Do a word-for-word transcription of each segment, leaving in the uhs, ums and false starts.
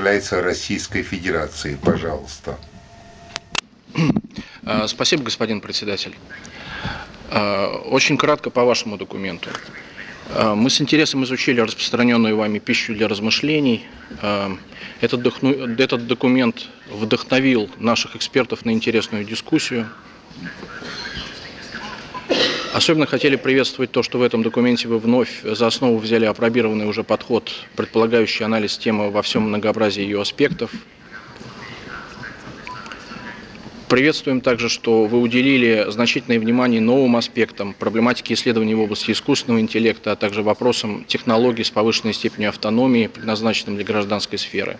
является Российской Федерацией. Пожалуйста. Спасибо, господин председатель. Очень кратко по вашему документу. Мы с интересом изучили распространенную вами пищу для размышлений. Этот, этот документ вдохновил наших экспертов на интересную дискуссию. Особенно хотели приветствовать то, что в этом документе вы вновь за основу взяли апробированный уже подход, предполагающий анализ темы во всем многообразии ее аспектов. Приветствуем также, что вы уделили значительное внимание новым аспектам проблематики исследований в области искусственного интеллекта, а также вопросам технологий с повышенной степенью автономии, предназначенным для гражданской сферы.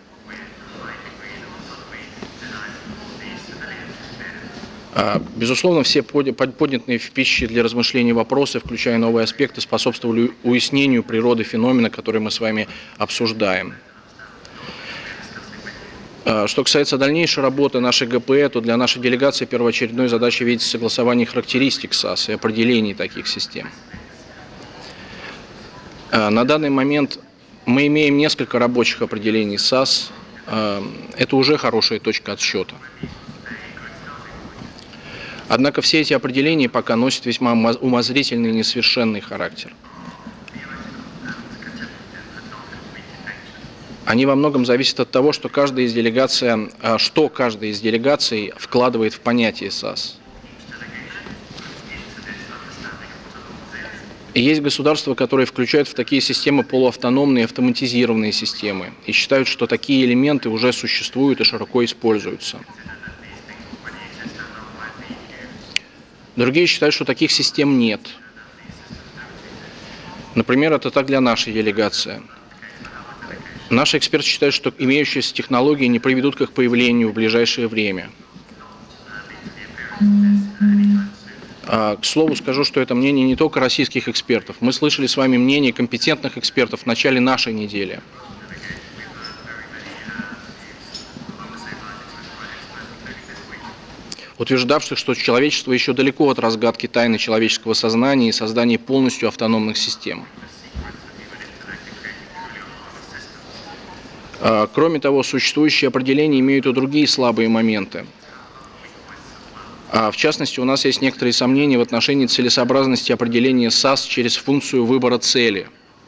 Безусловно, все поднятые в пище для размышлений вопросы, включая новые аспекты, способствовали уяснению природы феномена, который мы с вами обсуждаем. Что касается дальнейшей работы нашей ГПЭ, то для нашей делегации первоочередной задачей видится согласование характеристик САС и определений таких систем. На данный момент мы имеем несколько рабочих определений САС. Это уже хорошая точка отсчета. Однако все эти определения пока носят весьма умозрительный и несовершенный характер. Они во многом зависят от того, что каждая из делегаций, что каждая из делегаций вкладывает в понятие САС. И есть государства, которые включают в такие системы полуавтономные автоматизированные системы и считают, что такие элементы уже существуют и широко используются. Другие считают, что таких систем нет. Например, это так для нашей делегации. Наши эксперты считают, что имеющиеся технологии не приведут к их появлению в ближайшее время. К слову скажу, что это мнение не только российских экспертов. Мы слышали с вами мнение компетентных экспертов в начале нашей недели. Утверждавших, что человечество еще далеко от разгадки тайны человеческого сознания и создания полностью автономных систем. Кроме того, существующие определения имеют и другие слабые моменты. В частности, у нас есть некоторые сомнения в отношении целесообразности определения САС через функцию выбора цели.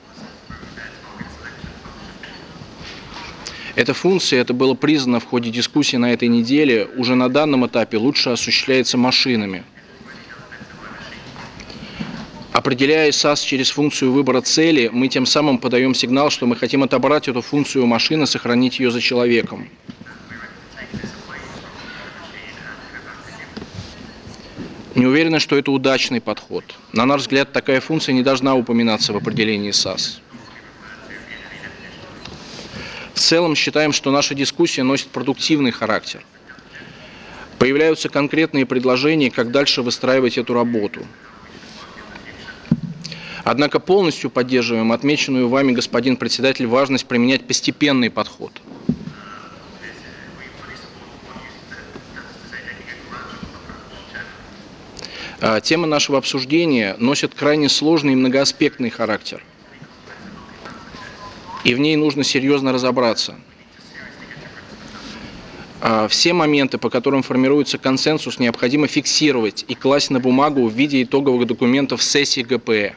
Эта функция, это было признано в ходе дискуссии на этой неделе, уже на данном этапе лучше осуществляется машинами. Определяя САС через функцию выбора цели, мы тем самым подаем сигнал, что мы хотим отобрать эту функцию у машины, сохранить ее за человеком. Не уверены, что это удачный подход. На наш взгляд, такая функция не должна упоминаться в определении САС. В целом считаем, что наша дискуссия носит продуктивный характер. Появляются конкретные предложения, как дальше выстраивать эту работу. Однако полностью поддерживаем отмеченную вами, господин председатель, важность применять постепенный подход. Тема нашего обсуждения носит крайне сложный и многоаспектный характер. И в ней нужно серьезно разобраться. Все моменты, по которым формируется консенсус, необходимо фиксировать и класть на бумагу в виде итоговых документов сессии ГПЭ.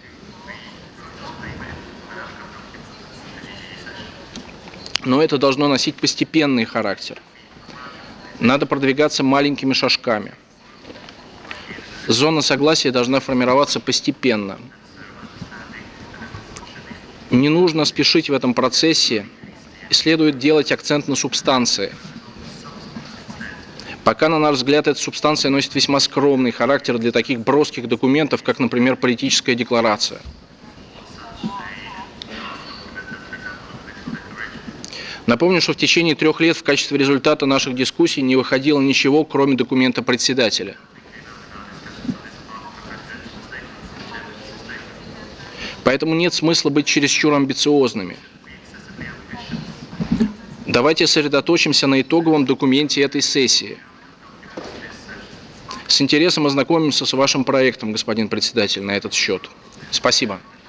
Но это должно носить постепенный характер. Надо продвигаться маленькими шажками. Зона согласия должна формироваться постепенно. Не нужно спешить в этом процессе, и следует делать акцент на субстанции. Пока, на наш взгляд, эта субстанция носит весьма скромный характер для таких броских документов, как, например, политическая декларация. Напомню, что в течение трех лет в качестве результата наших дискуссий не выходило ничего, кроме документа председателя. Поэтому нет смысла быть чересчур амбициозными. Давайте сосредоточимся на итоговом документе этой сессии. С интересом ознакомимся с вашим проектом, господин председатель, на этот счет. Спасибо.